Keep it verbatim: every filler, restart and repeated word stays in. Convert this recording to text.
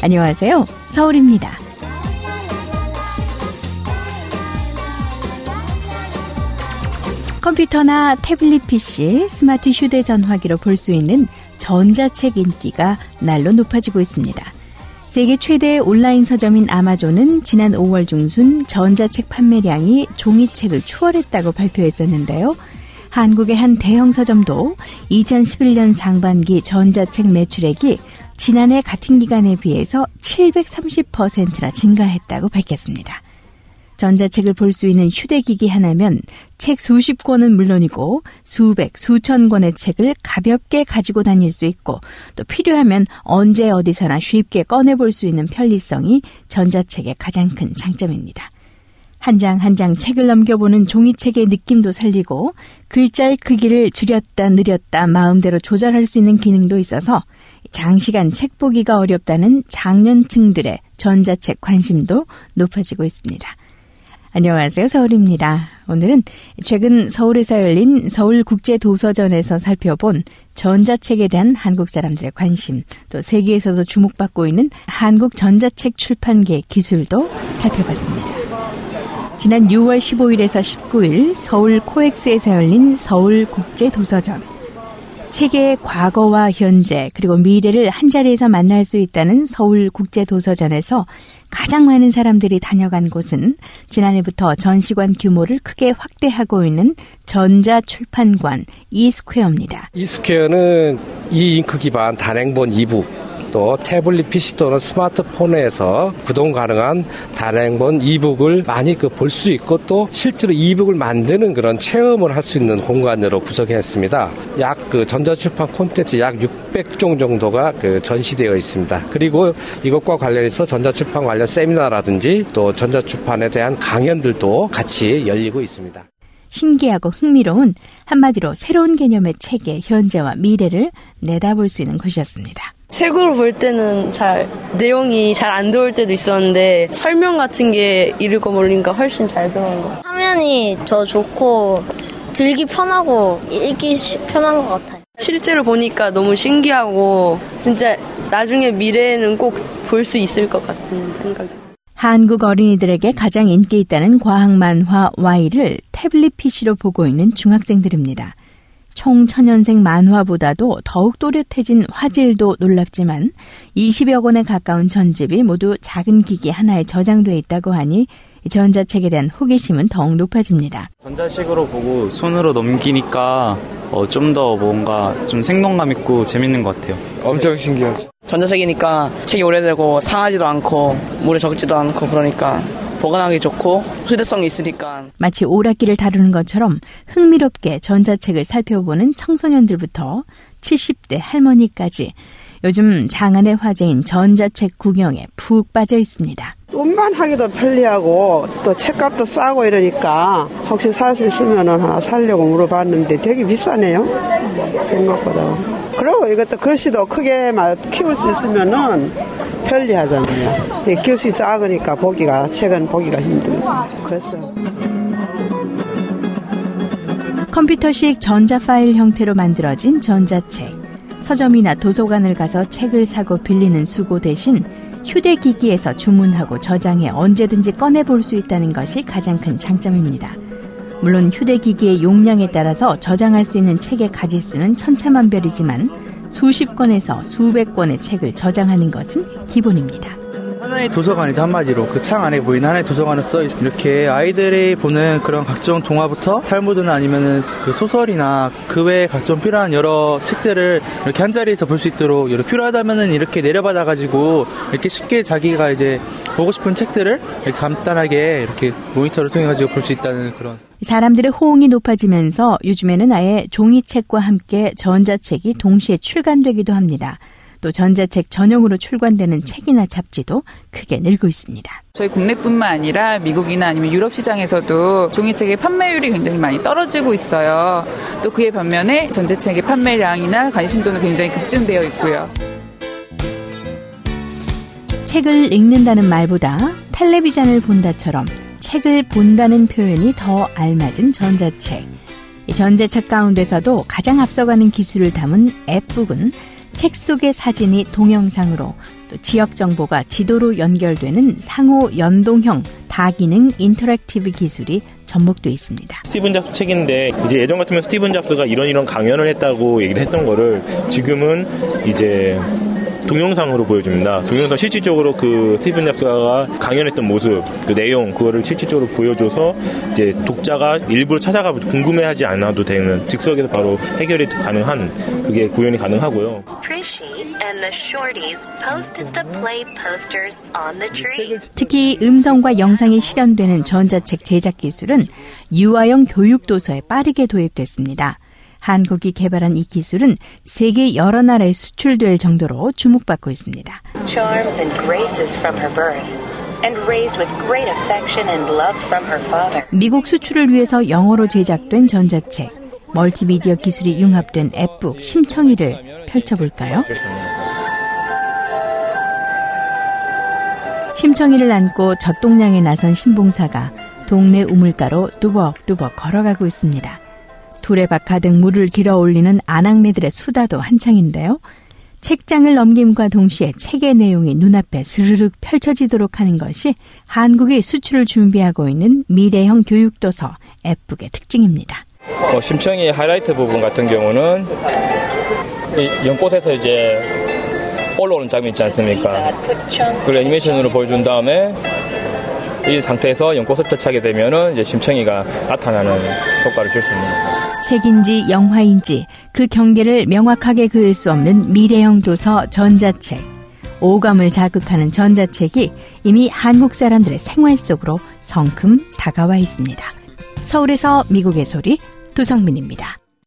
안녕하세요. 서울입니다. 컴퓨터나 태블릿 피씨, 스마트 휴대전화기로 볼 수 있는 전자책 인기가 날로 높아지고 있습니다. 세계 최대의 온라인 서점인 아마존은 지난 오월 중순 전자책 판매량이 종이책을 추월했다고 발표했었는데요. 한국의 한 대형 서점도 이천십일 년 상반기 전자책 매출액이 지난해 같은 기간에 비해서 칠백삼십 퍼센트나 증가했다고 밝혔습니다. 전자책을 볼 수 있는 휴대기기 하나면 책 수십 권은 물론이고 수백, 수천 권의 책을 가볍게 가지고 다닐 수 있고 또 필요하면 언제 어디서나 쉽게 꺼내볼 수 있는 편리성이 전자책의 가장 큰 장점입니다. 한 장 한 장 책을 넘겨보는 종이책의 느낌도 살리고 글자의 크기를 줄였다 늘렸다 마음대로 조절할 수 있는 기능도 있어서 장시간 책 보기가 어렵다는 장년층들의 전자책 관심도 높아지고 있습니다. 안녕하세요. 서울입니다. 오늘은 최근 서울에서 열린 서울국제도서전에서 살펴본 전자책에 대한 한국 사람들의 관심, 또 세계에서도 주목받고 있는 한국 전자책 출판계 기술도 살펴봤습니다. 지난 유월 십오일에서 십구일 서울 코엑스에서 열린 서울국제도서전. 책의 과거와 현재 그리고 미래를 한자리에서 만날 수 있다는 서울국제도서전에서 가장 많은 사람들이 다녀간 곳은 지난해부터 전시관 규모를 크게 확대하고 있는 전자출판관 이스퀘어입니다. 이스퀘어는 이잉크 기반 단행본 이북, 또 태블릿 피씨 또는 스마트폰에서 구동 가능한 단행본 이북을 많이 그 볼 수 있고 또 실제로 이북을 만드는 그런 체험을 할 수 있는 공간으로 구성했습니다. 약 그 전자출판 콘텐츠 약 육백 종 정도가 그 전시되어 있습니다. 그리고 이것과 관련해서 전자출판 관련 세미나라든지 또 전자출판에 대한 강연들도 같이 열리고 있습니다. 신기하고 흥미로운 한마디로 새로운 개념의 책의 현재와 미래를 내다볼 수 있는 곳이었습니다. 책으로 볼 때는 잘 내용이 잘 안 들어올 때도 있었는데 설명 같은 게 읽어보니까 훨씬 잘 들어온 것 같아요. 화면이 더 좋고 들기 편하고 읽기 편한 것 같아요. 실제로 보니까 너무 신기하고 진짜 나중에 미래에는 꼭 볼 수 있을 것 같은 생각이 들어요. 한국 어린이들에게 가장 인기 있다는 과학 만화 Y를 태블릿 피씨로 보고 있는 중학생들입니다. 총 천연색 만화보다도 더욱 또렷해진 화질도 놀랍지만 이십여 권에 가까운 전집이 모두 작은 기기 하나에 저장돼 있다고 하니 전자책에 대한 호기심은 더욱 높아집니다. 전자식으로 보고 손으로 넘기니까 어, 좀 더 뭔가 좀 생동감 있고 재밌는 것 같아요. 엄청 신기하죠. 전자책이니까 책이 오래되고 상하지도 않고 물에 적지도 않고 그러니까 보관하기 좋고 휴대성이 있으니까. 마치 오락기를 다루는 것처럼 흥미롭게 전자책을 살펴보는 청소년들부터 칠십 대 할머니까지 요즘 장안의 화제인 전자책 구경에 푹 빠져 있습니다. 운만 하기도 편리하고 또 책값도 싸고 이러니까 혹시 살 수 있으면 하나 사려고 물어봤는데 되게 비싸네요. 생각보다. 그리고 이것도 글씨도 크게 키울 수 있으면은 편리하잖아요. 글씨 작으니까 보기가, 책은 보기가 힘들고 그랬어요. 컴퓨터식 전자 파일 형태로 만들어진 전자책. 서점이나 도서관을 가서 책을 사고 빌리는 수고 대신 휴대기기에서 주문하고 저장해 언제든지 꺼내볼 수 있다는 것이 가장 큰 장점입니다. 물론 휴대기기의 용량에 따라서 저장할 수 있는 책의 가지수는 천차만별이지만 수십 권에서 수백 권의 책을 저장하는 것은 기본입니다. 하나의 도서관이죠. 한마디로 그 창 안에 보이는 하나의 도서관으로서 이렇게 아이들이 보는 그런 각종 동화부터 탈무드나 아니면은 그 소설이나 그 외에 각종 필요한 여러 책들을 이렇게 한 자리에서 볼 수 있도록 이렇게 필요하다면은 이렇게 내려받아 가지고 이렇게 쉽게 자기가 이제 보고 싶은 책들을 이렇게 간단하게 이렇게 모니터를 통해 가지고 볼 수 있다는 그런. 사람들의 호응이 높아지면서 요즘에는 아예 종이책과 함께 전자책이 동시에 출간되기도 합니다. 또 전자책 전용으로 출간되는 책이나 잡지도 크게 늘고 있습니다. 저희 국내뿐만 아니라 미국이나 아니면 유럽 시장에서도 종이책의 판매율이 굉장히 많이 떨어지고 있어요. 또 그에 반면에 전자책의 판매량이나 관심도는 굉장히 급증되어 있고요. 책을 읽는다는 말보다 텔레비전을 본다처럼 책을 본다는 표현이 더 알맞은 전자책. 이 전자책 가운데서도 가장 앞서가는 기술을 담은 앱북은 책 속의 사진이 동영상으로 또 지역 정보가 지도로 연결되는 상호 연동형 다기능 인터랙티브 기술이 접목돼 있습니다. 스티븐 잡스 책인데 이제 예전 같으면 스티븐 잡스가 이런 이런 강연을 했다고 얘기를 했던 거를 지금은 이제 동영상으로 보여줍니다. 동영상 실질적으로 그 스티븐 잡스가 강연했던 모습, 그 내용, 그거를 실질적으로 보여줘서 이제 독자가 일부러 찾아가 궁금해하지 않아도 되는 즉석에서 바로 해결이 가능한 그게 구현이 가능하고요. 특히 음성과 영상이 실현되는 전자책 제작 기술은 유아용 교육 도서에 빠르게 도입됐습니다. 한국이 개발한 이 기술은 세계 여러 나라에 수출될 정도로 주목받고 있습니다. Charms and graces from her birth, and raised with great affection and love from her father. 미국 수출을 위해서 영어로 제작된 전자책, 멀티미디어 기술이 융합된 앱북 심청이를 펼쳐볼까요? 심청이를 안고 젖동량에 나선 신봉사가 동네 우물가로 뚜벅뚜벅 걸어가고 있습니다. 두레박 가득 물을 길어 올리는 아낙네들의 수다도 한창인데요. 책장을 넘김과 동시에 책의 내용이 눈앞에 스르륵 펼쳐지도록 하는 것이 한국의 수출을 준비하고 있는 미래형 교육도서 앱북의 특징입니다. 어, 심청이 하이라이트 부분 같은 경우는 이 연꽃에서 이제 올라오는 장면 있지 않습니까? 그걸 애니메이션으로 보여준 다음에 이 상태에서 연꽃을 터치하게 되면은 이제 심청이가 나타나는 효과를 줄 수 있는 거죠. 책인지 영화인지 그 경계를 명확하게 그을 수 없는 미래형 도서 전자책. 오감을 자극하는 전자책이 이미 한국 사람들의 생활 속으로 성큼 다가와 있습니다. 서울에서 미국의 소리 도성민입니다.